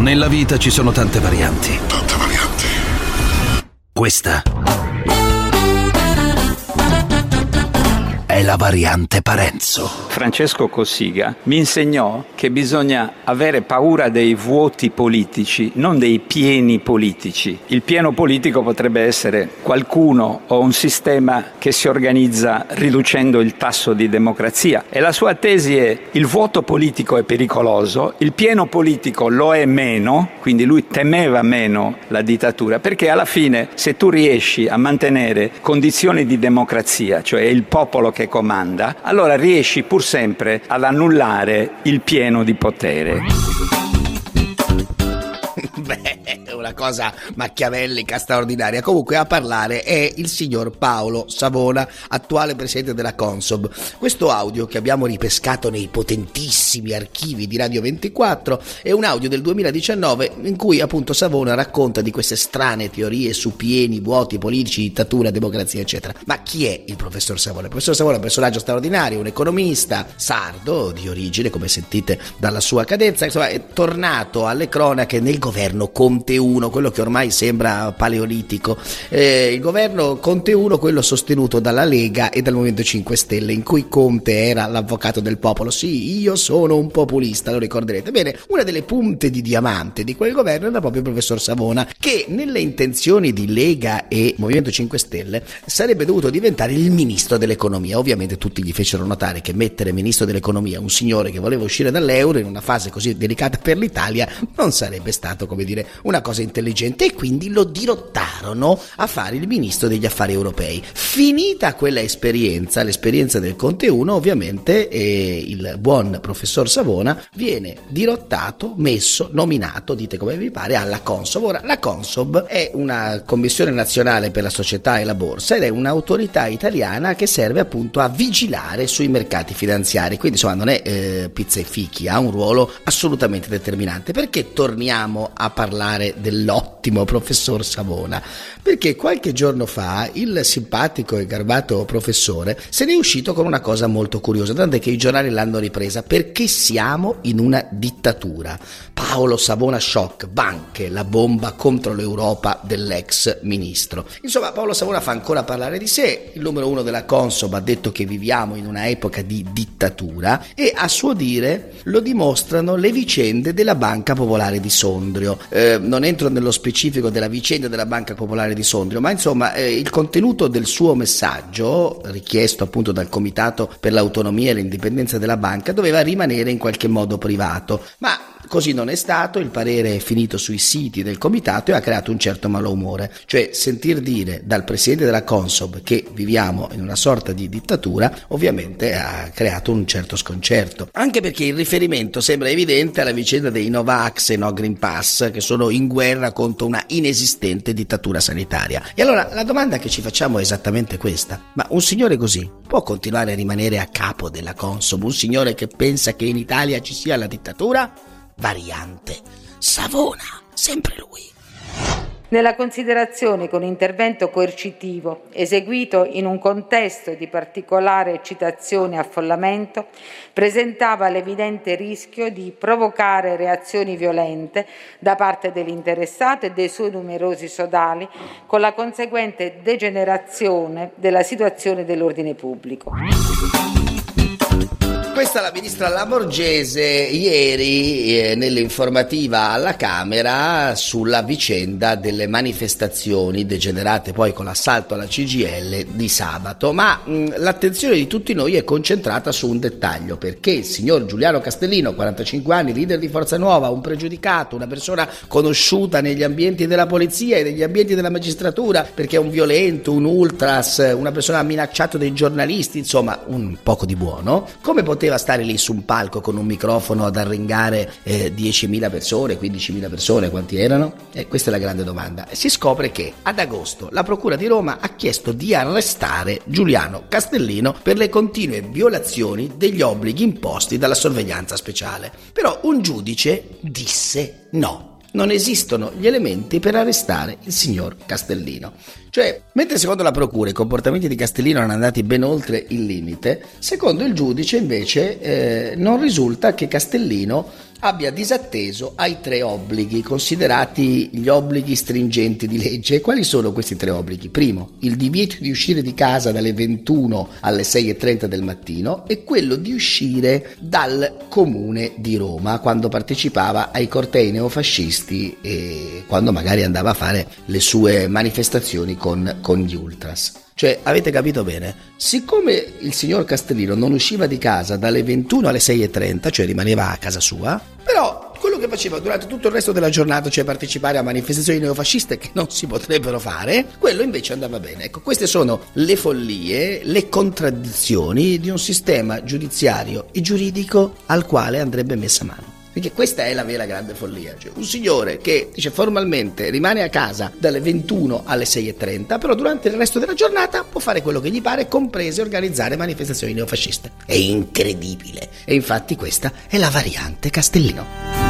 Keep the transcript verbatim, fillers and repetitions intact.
Nella vita ci sono tante varianti. Tante varianti. Questa è la variante Parenzo. Francesco Cossiga mi insegnò che bisogna avere paura dei vuoti politici, non dei pieni politici. Il pieno politico potrebbe essere qualcuno o un sistema che si organizza riducendo il tasso di democrazia. E la sua tesi è: il vuoto politico è pericoloso, il pieno politico lo è meno, quindi lui temeva meno la dittatura, perché alla fine se tu riesci a mantenere condizioni di democrazia, cioè il popolo che comanda, allora riesci pur sempre ad annullare il pieno di potere. Beh, è una cosa machiavellica straordinaria. Comunque a parlare è il signor Paolo Savona, attuale presidente della Consob. Questo audio che abbiamo ripescato nei potentissimi archivi di Radio ventiquattro è un audio del duemiladiciannove in cui appunto Savona racconta di queste strane teorie su pieni, vuoti politici, dittatura, democrazia eccetera. Ma chi è il professor Savona? Il professor Savona è un personaggio straordinario, un economista sardo di origine, come sentite dalla sua cadenza, insomma è tornato alle cronache nel governo Conte uno, quello che ormai sembra paleolitico, eh, il governo Conte uno, quello sostenuto dalla Lega e dal Movimento cinque Stelle, in cui Conte era l'avvocato del popolo. Sì, io sono un populista, lo ricorderete. Bene, una delle punte di diamante di quel governo era proprio il professor Savona, che nelle intenzioni di Lega e Movimento cinque Stelle sarebbe dovuto diventare il ministro dell'economia. Ovviamente tutti gli fecero notare che mettere ministro dell'economia un signore che voleva uscire dall'euro in una fase così delicata per l'Italia non sarebbe stato, come dire, una cosa intelligente, e quindi lo dirottarono a fare il ministro degli affari europei. Finita quella esperienza, l'esperienza del Conte uno, ovviamente eh, il buon professor Savona viene dirottato, messo, nominato, dite come vi pare, alla Consob. Ora, la Consob è una commissione nazionale per la società e la borsa ed è un'autorità italiana che serve appunto a vigilare sui mercati finanziari, quindi insomma non è eh, pizza e fichi, ha un ruolo assolutamente determinante. Perché torniamo a parlare dell'ottimo professor Savona? Perché qualche giorno fa il simpatico e garbato professore se ne è uscito con una cosa molto curiosa, tant'è che i giornali l'hanno ripresa: perché siamo in una dittatura. Paolo Savona shock, banche, la bomba contro l'Europa dell'ex ministro. Insomma, Paolo Savona fa ancora parlare di sé. Il numero uno della Consob ha detto che viviamo in una epoca di dittatura e a suo dire lo dimostrano le vicende della Banca Popolare di Sondrio. Eh, non entro nello specifico della vicenda della Banca Popolare di Sondrio, ma insomma eh, il contenuto del suo messaggio, richiesto appunto dal Comitato per l'autonomia e l'indipendenza della banca, doveva rimanere in qualche modo privato, ma così non è stato. Il parere è finito sui siti del comitato e ha creato un certo malumore, cioè sentir dire dal presidente della Consob che viviamo in una sorta di dittatura ovviamente ha creato un certo sconcerto, anche perché il riferimento sembra evidente alla vicenda dei Novax e No Green Pass, che sono in guerra contro una inesistente dittatura sanitaria. E allora la domanda che ci facciamo è esattamente questa: ma un signore così può continuare a rimanere a capo della Consob? Un signore che pensa che in Italia ci sia la dittatura? Variante Savona, sempre lui. Nella considerazione che un intervento coercitivo eseguito in un contesto di particolare eccitazione e affollamento presentava l'evidente rischio di provocare reazioni violente da parte dell'interessato e dei suoi numerosi sodali, con la conseguente degenerazione della situazione dell'ordine pubblico. Questa è la ministra Lamorgese ieri eh, nell'informativa alla Camera sulla vicenda delle manifestazioni degenerate poi con l'assalto alla C G I L di sabato, ma mh, l'attenzione di tutti noi è concentrata su un dettaglio: perché il signor Giuliano Castellino, quarantacinque anni, leader di Forza Nuova, un pregiudicato, una persona conosciuta negli ambienti della polizia e negli ambienti della magistratura perché è un violento, un ultras, una persona minacciato dai giornalisti, insomma un poco di buono, come poteva stare lì su un palco con un microfono ad arringare eh, diecimila persone, quindicimila persone, quanti erano? Eh, questa è la grande domanda. E si scopre che ad agosto la Procura di Roma ha chiesto di arrestare Giuliano Castellino per le continue violazioni degli obblighi imposti dalla sorveglianza speciale. Però un giudice disse no. Non esistono gli elementi per arrestare il signor Castellino. Cioè, mentre secondo la procura i comportamenti di Castellino erano andati ben oltre il limite, secondo il giudice invece eh, non risulta che Castellino abbia disatteso ai tre obblighi considerati gli obblighi stringenti di legge. E quali sono questi tre obblighi? Primo, il divieto di uscire di casa dalle ventuno alle sei e trenta del mattino e quello di uscire dal comune di Roma quando partecipava ai cortei neofascisti e quando magari andava a fare le sue manifestazioni con, con gli ultras. Cioè, avete capito bene? Siccome il signor Castellino non usciva di casa dalle ventuno alle sei e trenta, cioè rimaneva a casa sua, però quello che faceva durante tutto il resto della giornata, cioè partecipare a manifestazioni neofasciste che non si potrebbero fare, quello invece andava bene. Ecco, queste sono le follie, le contraddizioni di un sistema giudiziario e giuridico al quale andrebbe messa mano. Perché questa è la vera grande follia, cioè un signore che dice formalmente rimane a casa dalle ventuno alle sei e trenta, però durante il resto della giornata può fare quello che gli pare, comprese organizzare manifestazioni neofasciste. È incredibile, e infatti questa è la variante Castellino.